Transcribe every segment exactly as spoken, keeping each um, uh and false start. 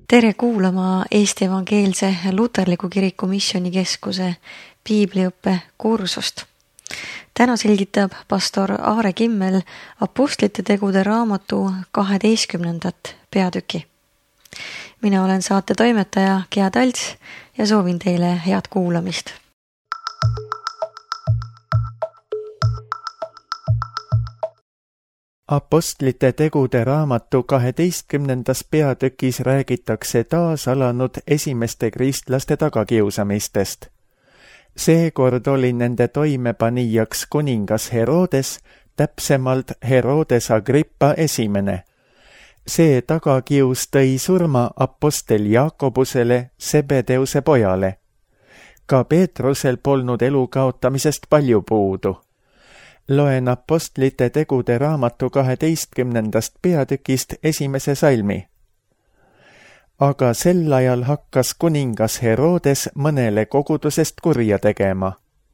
Tere kuulama Eesti Evangeelse Luterliku Kiriku Missioonikeskuse piibliõppe kursust. Täna selgitab pastor Aare Kimmel Apostlite tegude raamatu kaheteistkümnendat peatüki. Mina olen saate toimetaja Gea Talts ja soovin teile head kuulamist. Apostlite tegude raamatu kaheteistkümnendas peatükis räägitakse taas alanud esimeste kristlaste tagakiusamistest. Seekord oli nende toimepanijaks kuningas Herodes, täpsemalt Herodes Agrippa esimene. See tagakius tõi surma apostel Jaakobusele, Sebedeuse pojale. Ka Peetrusel polnud elu kaotamisest palju puudu. Loen Apostlite tegude raamatu kaheteistkümnendast peatükist esimese salmi. Aga sel ajal hakkas kuningas Herodes mõnele kogudusest kurja tegema.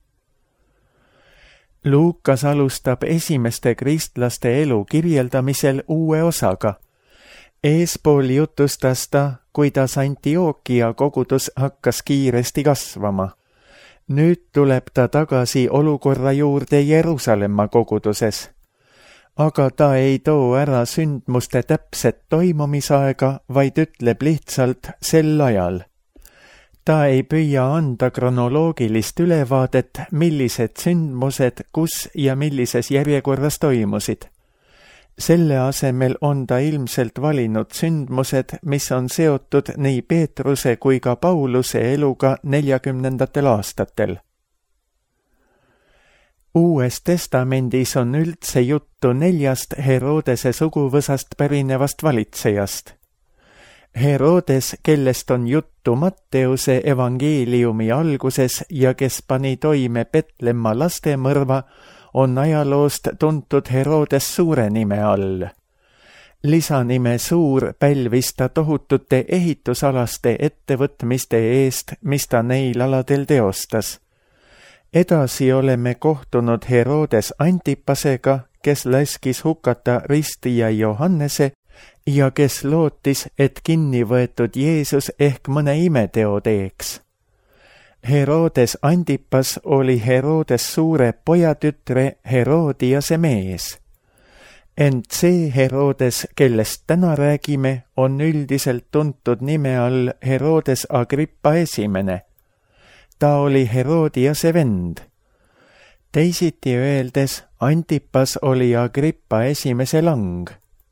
Luukas alustab esimeste kristlaste elu kirjeldamisel uue osaga. Eespool jutustas ta, kuidas Antiokia kogudus hakkas kiiresti kasvama. Nüüd tuleb ta tagasi olukorra juurde Jeruusalemma koguduses. Aga ta ei too ära sündmuste täpset toimumisaega, vaid ütleb lihtsalt sel ajal. Ta ei püüa anda kronoloogilist ülevaadet, millised sündmused, kus ja millises järjekorras toimusid. Selle asemel on ta ilmselt valinud sündmused, mis on seotud nii Peetruse kui ka Pauluse eluga neljakümnendatel aastatel. Uues testamendis on üldse juttu neljast Herodese suguvõsast pärinevast valitsejast. Herodes, kellest on juttu Matteuse evangeeliumi alguses ja kes pani toime Petlemma lastemõrva, on ajaloost tuntud Herodes suure nime all. Lisanime suur pälvis ta tohutute ehitusalaste ettevõtmiste eest, mis ta neil aladel teostas. Edasi oleme kohtunud Herodes Antipasega, kes laskis hukata ristija Johannese ja kes lootis, et kinni võetud Jeesus ehk mõne imeteo teeks. Herodes Antipas oli Herodes suure pojatütre Herodiase mees. Ent see Herodes, kellest täna räägime, on üldiselt tuntud nime all Herodes Agrippa esimene. Ta oli Herodiase vend. Teisiti öeldes, Antipas oli Agrippa esimese lang.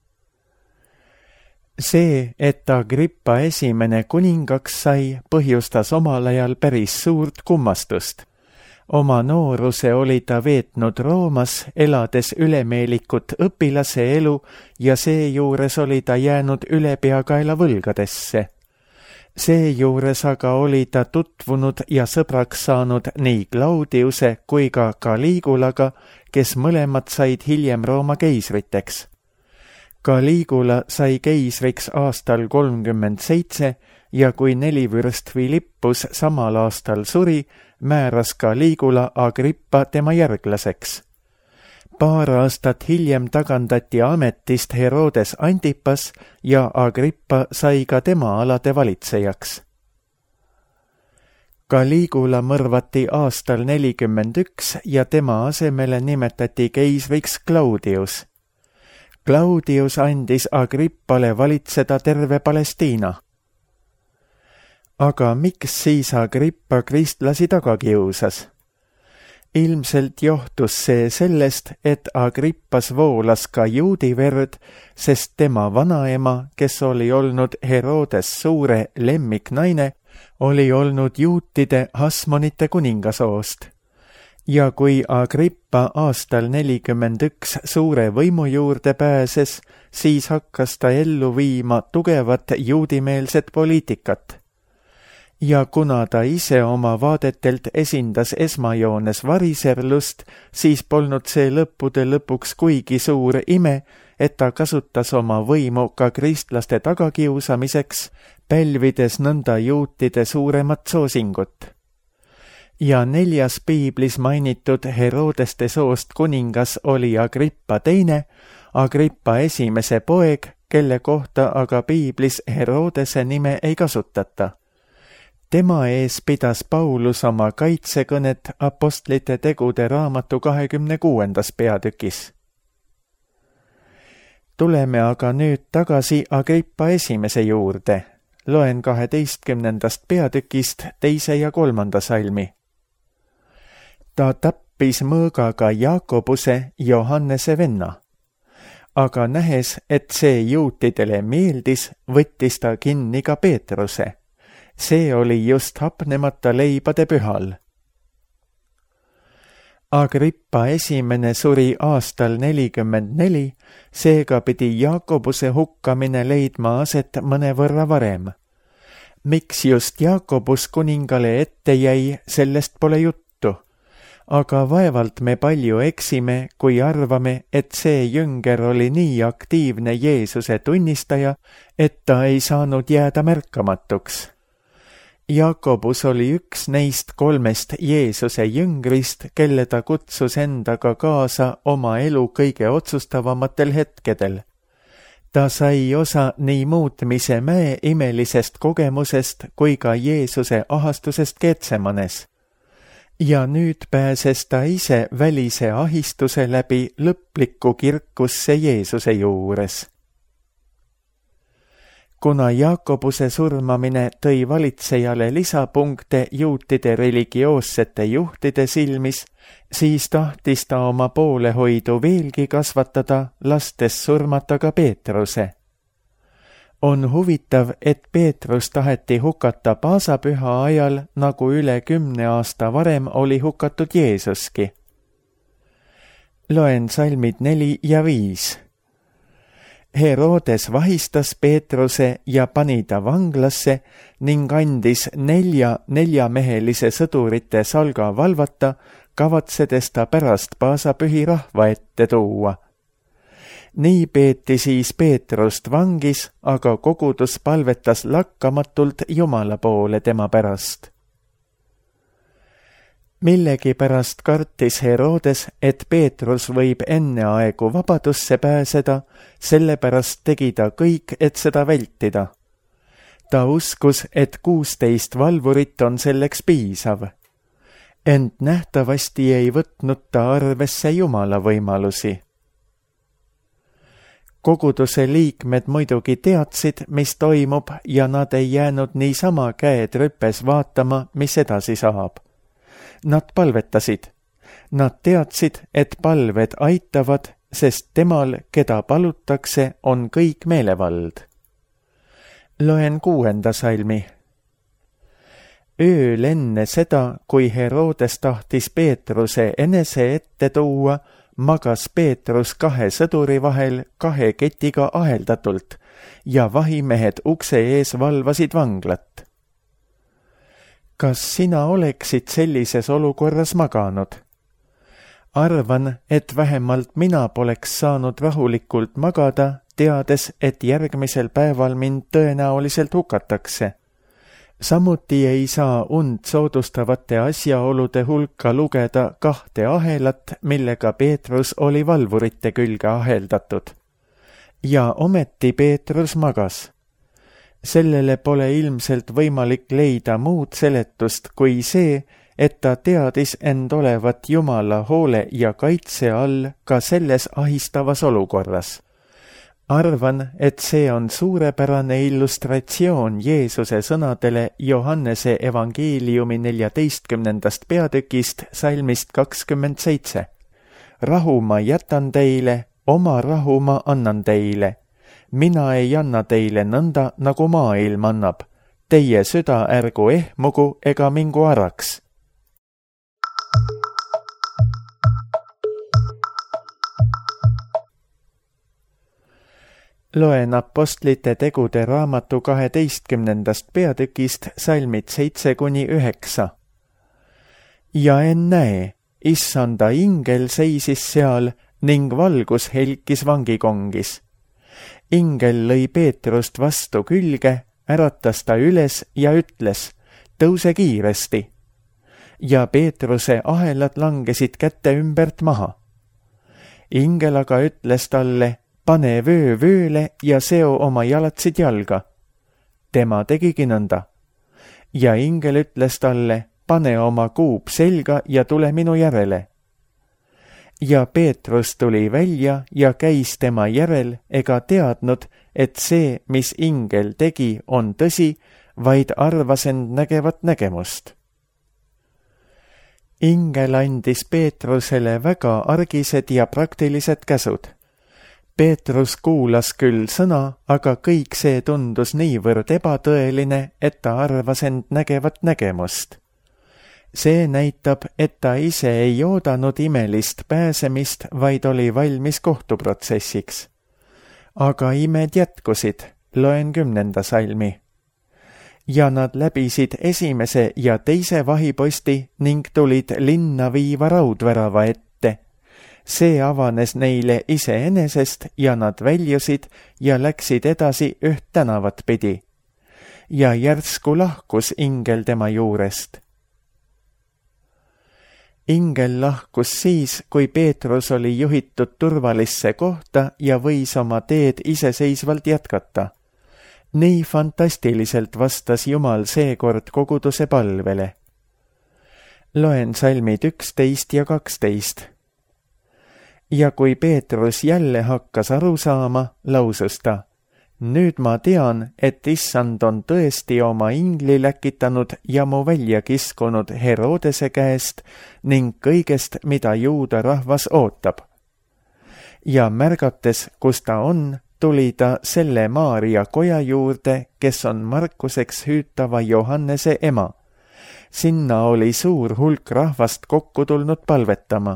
See, et Agrippa esimene kuningaks sai, põhjustas omal ajal päris suurt kummastust. Oma nooruse oli ta veetnud Roomas, elades ülemeelikut õpilase elu ja seejuures oli ta jäänud ülepeakaela võlgadesse. Seejuures aga oli ta tutvunud ja sõbraks saanud nii Claudiuse kui ka Caligulaga, kes mõlemad said hiljem Rooma keisriteks. Caligula sai keisriks aastal kolmkümmend seitse ja kui nelivürst Philippus samal aastal suri, määras Caligula Agrippa tema järglaseks. Paar aastat hiljem tagandati ametist Herodes Antipas ja Agrippa sai ka tema alade valitsejaks. Caligula mõrvati aastal nelikümmend üks ja tema asemele nimetati keisriks Claudius. Claudius andis Agrippale valitseda terve Palestiina. Aga miks siis Agrippa kristlasi taga kiusas? Ilmselt johtus see sellest, et Agrippas voolas ka juudi verd, sest tema vanaema, kes oli olnud Herodes suure lemmiknaine, oli olnud juutide Hasmonite kuningasoost. Ja kui Agrippa aastal nelikümmend üks suure võimu juurde pääses, siis hakkas ta ellu viima tugevat juudimeelset poliitikat. Ja kuna ta ise oma vaadetelt esindas esmajoones variserlust, siis polnud see lõppude lõpuks kuigi suur ime, et ta kasutas oma võimu ka kristlaste tagakiusamiseks, pälvides nõnda juutide suuremat soosingut. Ja neljas piiblis mainitud Herodeste soost kuningas oli Agrippa teine, Agrippa esimese poeg, kelle kohta aga piiblis Herodese nime ei kasutata. Tema ees pidas Paulus oma kaitsekõnet Apostlite tegude raamatu kahekümne kuuendas peatükis. Tuleme aga nüüd tagasi Agrippa esimese juurde. Loen kaheteistkümnendast peatükist teise ja kolmanda salmi. Ta tappis mõõgaga Jaakobuse, Johannese venna. Aga nähes, et see juutidele meeldis, võttis ta kinni ka Peetruse. See oli just hapnemata leibade pühal. Agrippa esimene suri aastal nelikümmend neli, seega pidi Jaakobuse hukkamine leidma aset mõnevõrra varem. Miks just Jaakobus kuningale ette jäi, sellest pole juttu. Aga vaevalt me palju eksime, kui arvame, et see jünger oli nii aktiivne Jeesuse tunnistaja, et ta ei saanud jääda märkamatuks. Jaakobus oli üks neist kolmest Jeesuse jüngrist, kelle ta kutsus endaga kaasa oma elu kõige otsustavamatel hetkedel. Ta sai osa nii muutmise mäe imelisest kogemusest kui ka Jeesuse ahastusest Getsemanes. Ja nüüd pääses ta ise välise ahistuse läbi lõplikku kirkusse Jeesuse juures. Kuna Jaakobuse surmamine tõi valitsejale lisapunkte juutide religioossete juhtide silmis, siis tahtis ta oma poolehoidu veelgi kasvatada, lastes surmata ka Peetruse. On huvitav, et Peetrus taheti hukata paasapüha ajal, nagu üle kümne aasta varem oli hukatud Jeesuski. Loen salmid neli ja viis. Herodes vahistas Peetruse ja pani ta vanglasse ning andis nelja neljamehelise sõdurite salga valvata, kavatsedes ta pärast paasapühi rahva ette tuua. Nii peeti siis Peetrust vangis, aga kogudus palvetas lakkamatult Jumala poole tema pärast. Millegi pärast kartis Herodes, et Peetrus võib enneaegu vabadusse pääseda, sellepärast tegi ta kõik, et seda vältida. Ta uskus, et kuusteist valvurit on selleks piisav. Ent nähtavasti ei võtnud ta arvesse Jumala võimalusi. Koguduse liikmed muidugi teadsid, mis toimub, ja nad ei jäänud niisama käed rüpes vaatama, mis edasi saab. Nad palvetasid. Nad teadsid, et palved aitavad, sest temal, keda palutakse, on kõik meelevald. Loen kuuenda salmi. Ööl enne seda, kui Herodes tahtis Peetruse enese ette tuua, magas Peetrus kahe sõduri vahel kahe ketiga aheldatult ja vahimehed ukse ees valvasid vanglat. Kas sina oleksid sellises olukorras maganud? Arvan, et vähemalt mina poleks saanud rahulikult magada, teades, et järgmisel päeval mind tõenäoliselt hukatakse. Samuti ei saa und soodustavate asjaolude hulka lugeda kahte ahelat, millega Peetrus oli valvurite külge aheldatud. Ja ometi Peetrus magas. Sellele pole ilmselt võimalik leida muud seletust kui see, et ta teadis end olevat Jumala hoole ja kaitse all ka selles ahistavas olukorras. Arvan, et see on suurepärane illustratsioon Jeesuse sõnadele Johannese evangeeliumi neljateistkümnendast peatükist salmist kakskümmend seitse. Rahu ma jätan teile, oma rahu ma annan teile. Mina ei anna teile nõnda, nagu maailm annab. Teie süda ärgu ehmugu ega mingu araks. Loen Apostlite tegude raamatu kaheteistkümnendast peatükist salmid seitse kuni üheksa. Ja ennäe, issanda ingel seisis seal ning valgus helkis vangikongis. Ingel lõi Peetrust vastu külge, äratas ta üles ja ütles, tõuse kiiresti. Ja Peetruse ahelad langesid käte ümbert maha. Ingel aga ütles talle, pane vöö vööle ja seo oma jalatsid jalga. Tema tegigi nõnda. Ja ingel ütles talle, pane oma kuup selga ja tule minu järele. Ja Peetrus tuli välja ja käis tema järel ega teadnud, et see, mis ingel tegi, on tõsi, vaid arvas end nägevat nägemust. Ingel andis Peetrusele väga argised ja praktilised käsud. Peetrus kuulas küll sõna, aga kõik see tundus niivõrd ebatõeline, et ta arvas end nägevat nägemust. See näitab, et ta ise ei oodanud imelist pääsemist, vaid oli valmis kohtuprotsessiks. Aga imed jätkusid, loen kümnenda salmi. Ja nad läbisid esimese ja teise vahiposti ning tulid linna viiva raudvärava ette. See avanes neile iseenesest ja nad väljusid ja läksid edasi üht tänavat pidi. Ja järsku lahkus ingel tema juurest. Ingel lahkus siis, kui Peetrus oli juhitud turvalisse kohta ja võis oma teed iseseisvalt jätkata. Nii fantastiliselt vastas Jumal seekord koguduse palvele. Loen salmid üksteist ja kaksteist. Ja kui Peetrus jälle hakkas aru saama, lausus ta, nüüd ma tean, et issand on tõesti oma ingli läkitanud ja mu välja kiskunud Herodese käest ning kõigest, mida juuda rahvas ootab. Ja märgates, kus ta on, tuli ta selle Maaria koja juurde, kes on Markuseks hüütava Johannese ema. Sinna oli suur hulk rahvast kokku tulnud palvetama.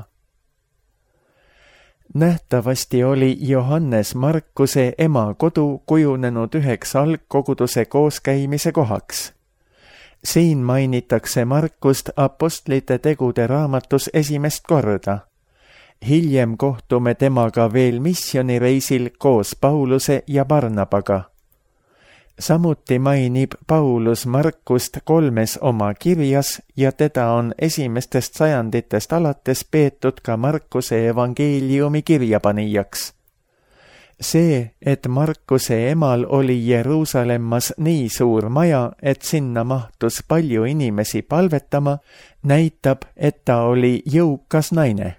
Nähtavasti oli Johannes Markuse ema kodu kujunenud üheks algkoguduse kooskäimise kohaks. Siin mainitakse Markust apostlite tegude raamatus esimest korda. Hiljem kohtume temaga veel missioonireisil koos Pauluse ja Barnabaga. Samuti mainib Paulus Markust kolmes oma kirjas ja teda on esimestest sajanditest alates peetud ka Markuse evangeeliumi kirjapanijaks. See, et Markuse emal oli Jeruusalemmas nii suur maja, et sinna mahtus palju inimesi palvetama, näitab, et ta oli jõukas naine.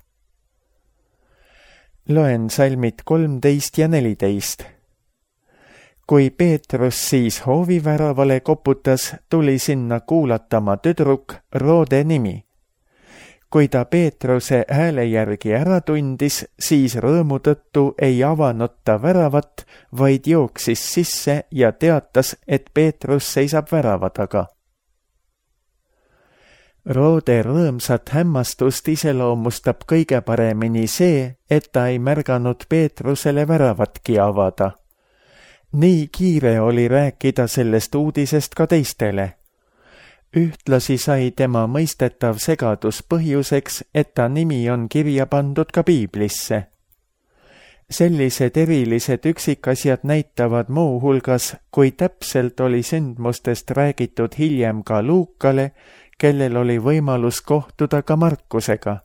Loen salmid kolmteist ja neliteist. Kui Peetrus siis hooviväravale koputas, tuli sinna kuulatama tüdruk Roode nimi. Kui ta Peetruse hääle järgi ära tundis, siis rõõmu tõttu ei avanud ta väravat, vaid jooksis sisse ja teatas, et Peetrus seisab värava taga. Roode rõõmsat hämmastust iseloomustab kõige paremini see, et ta ei märganud Peetrusele väravatki avada. Nii kiire oli rääkida sellest uudisest ka teistele. Ühtlasi sai tema mõistetav segadus põhjuseks, et ta nimi on kirja pandud ka piiblisse. Sellised erilised üksikasjad näitavad muu hulgas, kui täpselt oli sündmustest räägitud hiljem ka Luukale, kellel oli võimalus kohtuda ka Markusega.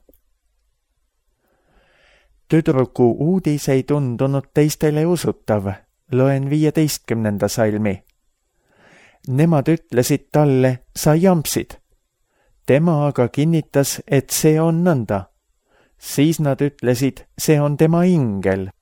Tüdruku uudis ei tundunud teistele usutav. Loen viieteistkümnenda salmi. Nemad ütlesid talle, sa jampsid. Tema aga kinnitas, et see on nõnda. Siis nad ütlesid, see on tema ingel.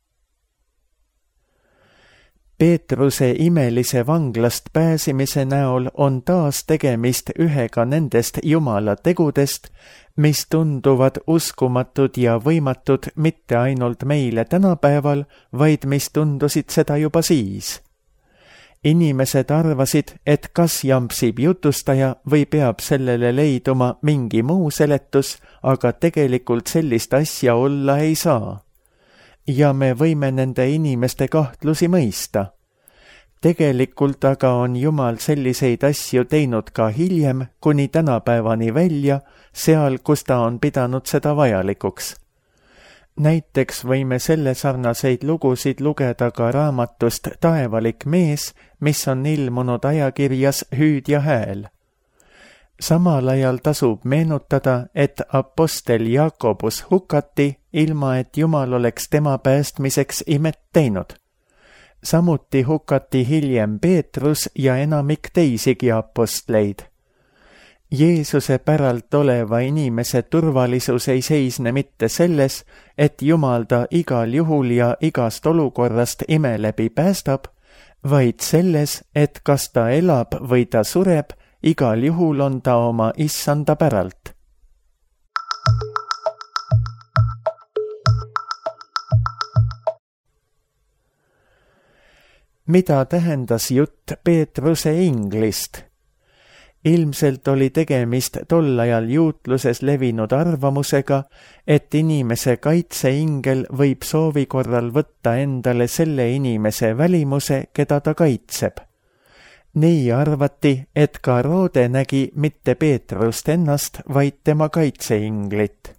Peetruse imelise vanglast pääsimise näol on taas tegemist ühega nendest Jumala tegudest, mis tunduvad uskumatud ja võimatud mitte ainult meile tänapäeval, vaid mis tundusid seda juba siis. Inimesed arvasid, et kas jampsib jutustaja või peab sellele leiduma mingi muu seletus, aga tegelikult sellist asja olla ei saa. Ja me võime nende inimeste kahtlusi mõista. Tegelikult aga on Jumal selliseid asju teinud ka hiljem, kuni tänapäevani välja, seal, kus ta on pidanud seda vajalikuks. Näiteks võime selle sarnaseid lugusid lugeda ka raamatust Taevalik mees, mis on ilmunud ajakirjas Hüüd ja hääl. Samal ajal tasub meenutada, et apostel Jakobus hukati ilma et Jumal oleks tema päästmiseks imet teinud. Samuti hukati hiljem Peetrus ja enamik teisigi apostleid. Jeesuse päralt oleva inimese turvalisus ei seisne mitte selles, et Jumal ta igal juhul ja igast olukorrast ime läbi päästab, vaid selles, et kas ta elab või ta sureb, igal juhul on ta oma issanda päralt. Mida tähendas jutt Peetruse inglist? Ilmselt oli tegemist tol ajal juutluses levinud arvamusega, et inimese kaitseingel võib soovi korral võtta endale selle inimese välimuse, keda ta kaitseb. Nii arvati, et ka Roode nägi mitte Peetrust ennast, vaid tema kaitseinglit.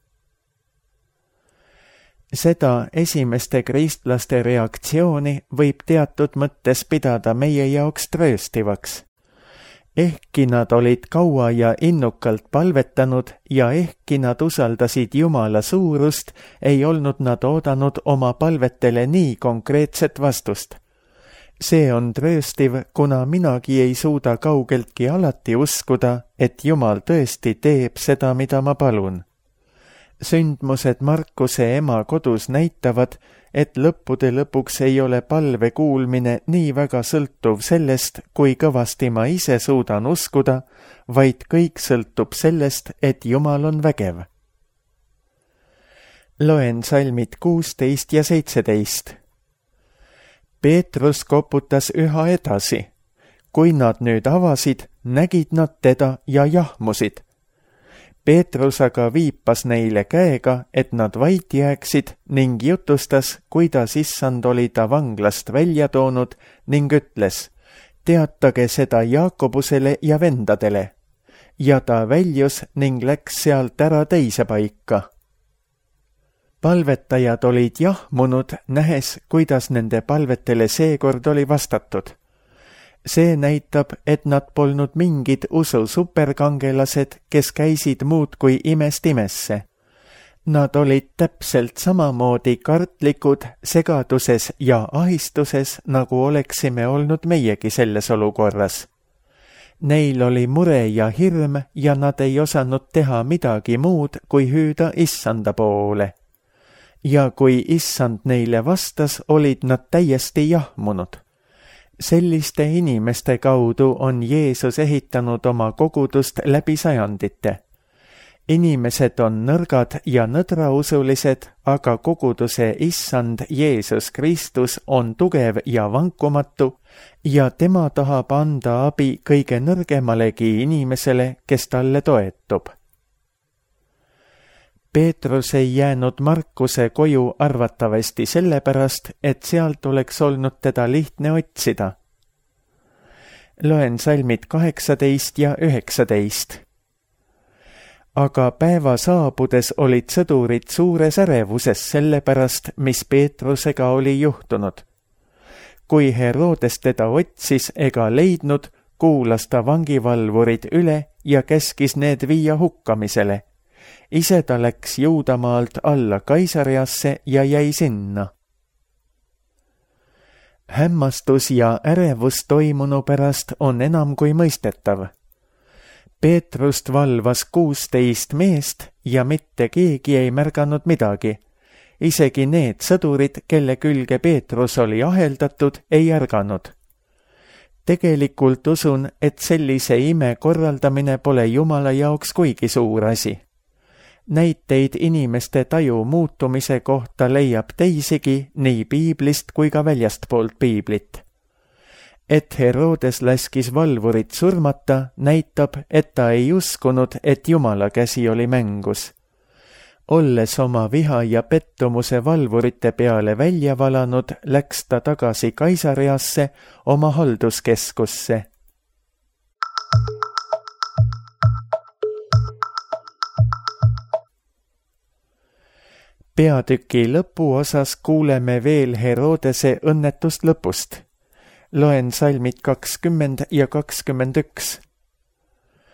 Seda esimeste kristlaste reaktsiooni võib teatud mõttes pidada meie jaoks trööstivaks. Ehkki nad olid kaua ja innukalt palvetanud ja ehkki nad usaldasid Jumala suurust, ei olnud nad oodanud oma palvetele nii konkreetset vastust. See on trööstiv, kuna minagi ei suuda kaugeltki alati uskuda, et Jumal tõesti teeb seda, mida ma palun. Sündmused Markuse ema kodus näitavad, et lõppude lõpuks ei ole palve kuulmine nii väga sõltuv sellest, kui kõvasti ma ise suudan uskuda, vaid kõik sõltub sellest, et Jumal on vägev. Loen salmid kuusteist ja seitseteist. Peetrus koputas üha edasi. Kui nad nüüd avasid, nägid nad teda ja jahmusid. Peetrus aga viipas neile käega, et nad vait jääksid ning jutustas, kuidas issand oli ta vanglast välja toonud ning ütles, teatage seda Jaakobusele ja vendadele. Ja ta väljus ning läks sealt ära teise paika. Palvetajad olid jahmunud, nähes, kuidas nende palvetele seekord oli vastatud. See näitab, et nad polnud mingid usu superkangelased, kes käisid muud kui imest imesse. Nad olid täpselt samamoodi kartlikud, segaduses ja ahistuses, nagu oleksime olnud meiegi selles olukorras. Neil oli mure ja hirm ja nad ei osanud teha midagi muud, kui hüüda issanda poole. Ja kui issand neile vastas, olid nad täiesti jahmunud. Selliste inimeste kaudu on Jeesus ehitanud oma kogudust läbi sajandite. Inimesed on nõrgad ja nõdrausulised, aga koguduse issand Jeesus Kristus on tugev ja vankumatu ja tema tahab anda abi kõige nõrgemalegi inimesele, kes talle toetub. Peetrus ei jäänud Markuse koju arvatavasti sellepärast, et sealt oleks olnud teda lihtne otsida. Loen salmid kaheksateist ja üheksateist. Aga päeva saabudes olid sõdurid suures ärevuses sellepärast, mis Peetrusega oli juhtunud. Kui Herodes teda otsis ega leidnud, kuulas ta vangivalvurid üle ja käskis need viia hukkamisele. Ise ta läks Juudamaalt alla Kaisariasse ja jäi sinna. Hämmastus ja ärevus toimunu pärast on enam kui mõistetav. Peetrust valvas kuusteist meest ja mitte keegi ei märganud midagi. Isegi need sõdurid, kelle külge Peetrus oli aheldatud, ei ärganud. Tegelikult usun, et sellise ime korraldamine pole Jumala jaoks kuigi suur asi. Näiteid inimeste taju muutumise kohta leiab teisigi nii piiblist kui ka väljastpoolt piiblit. Et Herodes laskis valvurit surmata, näitab, et ta ei uskunud, et Jumala käsi oli mängus. Olles oma viha ja pettumuse valvurite peale välja valanud, läks ta tagasi Kaisariasse, oma halduskeskusse. Peatüki lõpuosas kuuleme veel Herodese õnnetust lõpust. Loen salmid kakskümmend ja kakskümmend üks.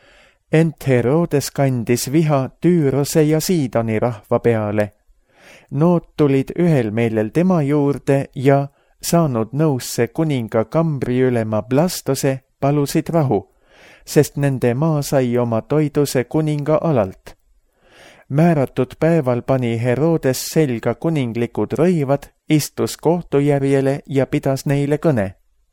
Ent Herodes kandis viha Tüürose ja Siidoni rahva peale. Nood tulid ühel meelel tema juurde ja saanud nõusse kuninga kambriülema Blastose palusid rahu, sest nende maa sai oma toiduse kuninga alalt. Määratud päeval pani Herodes selga kuninglikud rõivad, istus kohtujärjele ja pidas neile kõne.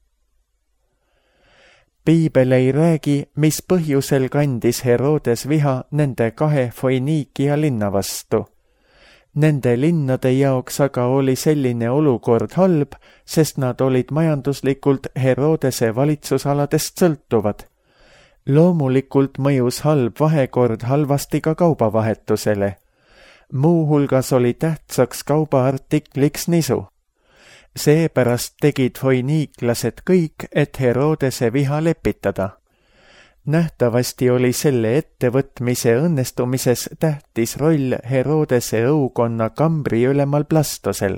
Piibel ei räägi, mis põhjusel kandis Herodes viha nende kahe Foiniikia linna vastu. Nende linnade jaoks aga oli selline olukord halb, sest nad olid majanduslikult Herodese valitsusaladest sõltuvad. Loomulikult mõjus halb vahekord halvasti ka kaubavahetusele. Muuhulgas oli tähtsaks kaubaartikliks nisu. Seepärast tegid foiniiklased kõik, et Herodese viha lepitada. Nähtavasti oli selle ettevõtmise õnnestumises tähtis roll Herodese õukonna kambriülemal Blastosel.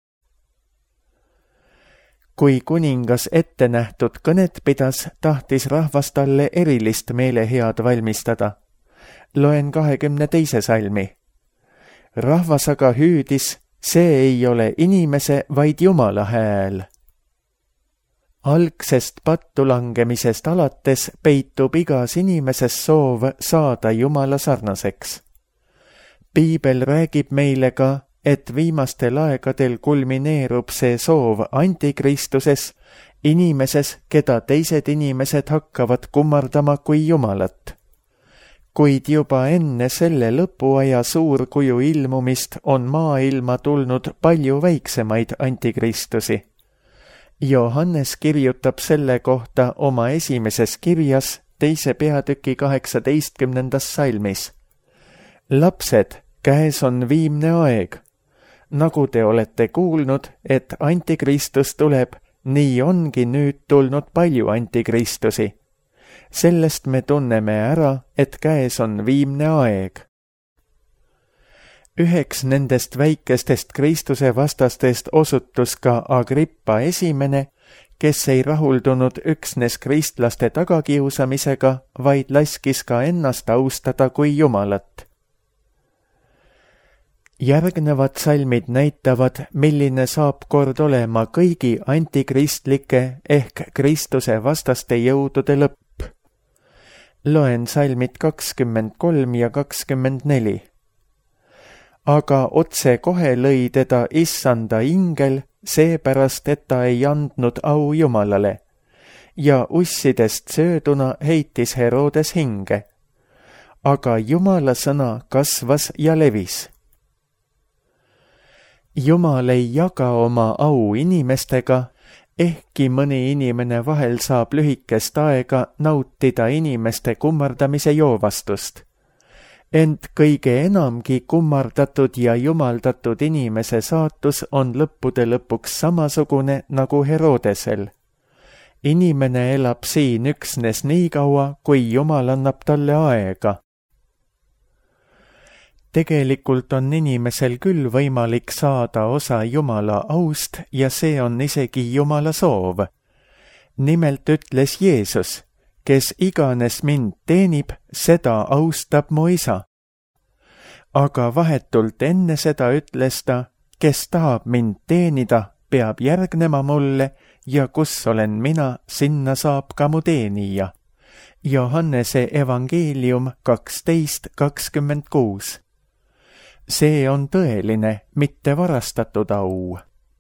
Kui kuningas ette nähtud kõnet pidas, tahtis rahvas talle erilist meelehead valmistada. Loen kahekümne teise salmi. Rahvas aga hüüdis, see ei ole inimese, vaid Jumala hääl. Algsest pattu langemisest alates peitub igas inimeses soov saada Jumala sarnaseks. Piibel räägib meile ka, et viimastel aegadel kulmineerub see soov antikristuses, inimeses, keda teised inimesed hakkavad kummardama kui Jumalat. Kuid juba enne selle lõpuaja suurkuju ilmumist on maailma tulnud palju väiksemaid antikristusi. Johannes kirjutab selle kohta oma esimeses kirjas teise peatüki kaheksateistkümnendas salmis. Lapsed, käes on viimne aeg. Nagu te olete kuulnud, et antikristus tuleb, nii ongi nüüd tulnud palju antikristusi. Sellest me tunneme ära, et käes on viimne aeg. Üheks nendest väikestest Kristuse vastastest osutus ka Agrippa esimene, kes ei rahuldunud üksnes kristlaste tagakiusamisega, vaid laskis ka ennast austada kui Jumalat. Järgnevad salmid näitavad, milline saab kord olema kõigi antikristlike ehk Kristuse vastaste jõudude lõpp. Loen salmid kakskümmend kolm ja kakskümmend neli. Aga otse kohe lõi teda issanda ingel, seepärast, et ta ei andnud au Jumalale, ja ussidest sööduna heitis Herodes hinge. Aga Jumala sõna kasvas ja levis. Jumal ei jaga oma au inimestega, ehkki mõni inimene vahel saab lühikest aega nautida inimeste kummardamise joovastust. Ent kõige enamgi kummardatud ja jumaldatud inimese saatus on lõppude lõpuks samasugune nagu Herodesel. Inimene elab siin üksnes nii kaua, kui Jumal annab talle aega. Tegelikult on inimesel küll võimalik saada osa Jumala aust ja see on isegi Jumala soov. Nimelt ütles Jeesus, kes iganes mind teenib, seda austab mu isa. Aga vahetult enne seda ütles ta, kes tahab mind teenida, peab järgnema mulle ja kus olen mina, sinna saab ka mu teenija. Johannese evangeelium kaksteist kakskümmend kuus. See on tõeline, mitte varastatud au.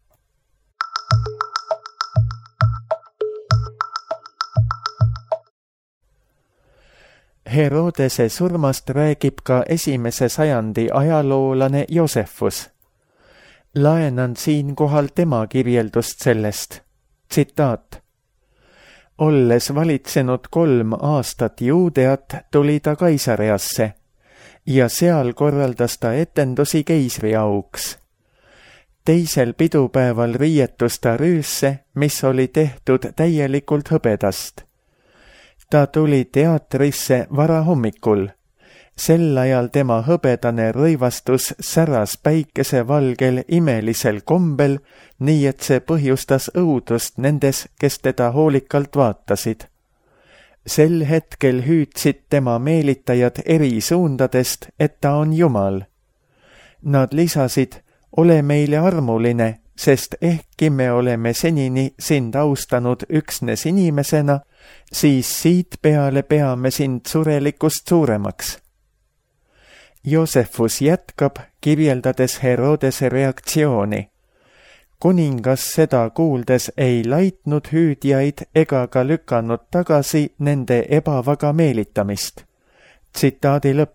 Herodese surmast räägib ka esimese sajandi ajaloolane Josefus. Laenan siinkohal tema kirjeldust sellest. Tsitaat. Olles valitsenud kolm aastat Juudeat, tuli ta Kaisareasse ja seal korraldas ta etendusi keisri auks. Teisel pidupäeval riietus ta rüüsse, mis oli tehtud täielikult hõbedast. Ta tuli teatrisse varahommikul. Sel ajal tema hõbedane rõivastus säras päikesevalgel imelisel kombel, nii et see põhjustas õudust nendes, kes teda hoolikalt vaatasid. Sel hetkel hüüdsid tema meelitajad eri suundadest, et ta on Jumal. Nad lisasid, ole meile armuline, sest ehkki me oleme senini sind austanud üksnes inimesena, siis siit peale peame sind surelikust suuremaks. Joosefus jätkab, kirjeldades Herodese reaktsiooni. Kuningas seda kuuldes ei laitnud hüüdjaid ega ka lükanud tagasi nende ebavaga meelitamist. Tsitaadi lõpp.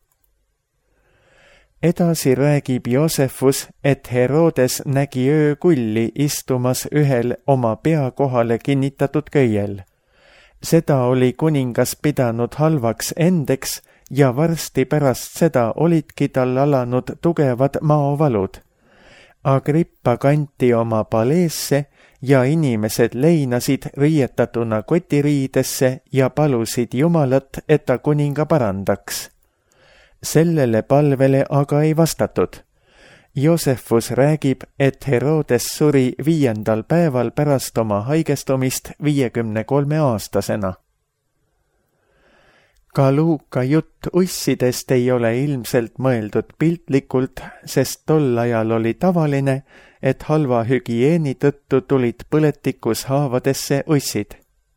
Edasi räägib Joosefus, et Herodes nägi öökulli istumas ühel oma pea kohale kinnitatud köiel. Seda oli kuningas pidanud halvaks endeks ja varsti pärast seda olidki tal alanud tugevad maovalud. Agrippa kanti oma paleesse ja inimesed leinasid riietatuna kotiriidesse ja palusid Jumalat, et ta kuninga parandaks. Sellele palvele aga ei vastatud. Joosefus räägib, et Herodes suri viiendal päeval pärast oma haigestumist viiekümne kolme aastasena. Ka Luuka jutt ussidest ei ole ilmselt mõeldud piltlikult, sest tol ajal oli tavaline, et halva hügieeni tõttu tulid põletikus haavadesse ussid.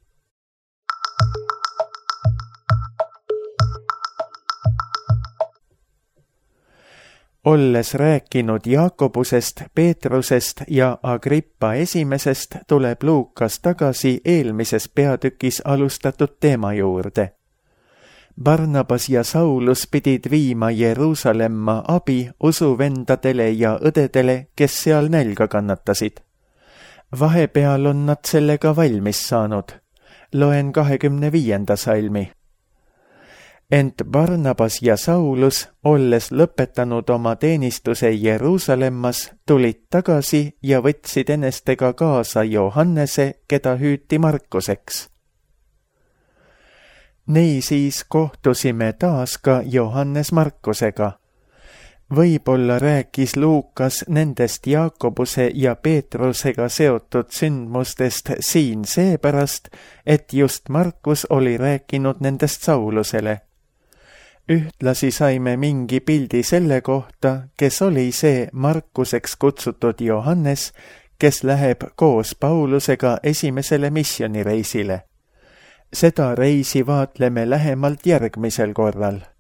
Olles rääkinud Jaakobusest, Peetrusest ja Agrippa esimesest, tuleb Luukas tagasi eelmises peatükis alustatud teema juurde. Barnabas ja Saulus pidid viima Jeruusalemma abi usuvendadele ja õdedele, kes seal nälga kannatasid. Vahepeal on nad sellega valmis saanud. Loen kahekümne viienda salmi. Ent Barnabas ja Saulus, olles lõpetanud oma teenistuse Jeruusalemmas, tulid tagasi ja võtsid enestega kaasa Johannese, keda hüüti Markuseks. Niisiis kohtusime taas ka Johannes Markusega. Võib-olla rääkis Luukas nendest Jaakobuse ja Peetrusega seotud sündmustest siin seepärast, et just Markus oli rääkinud nendest Saulusele. Ühtlasi saime mingi pildi selle kohta, kes oli see Markuseks kutsutud Johannes, kes läheb koos Paulusega esimesele missioonireisile. Seda reisi vaatleme lähemalt järgmisel korral.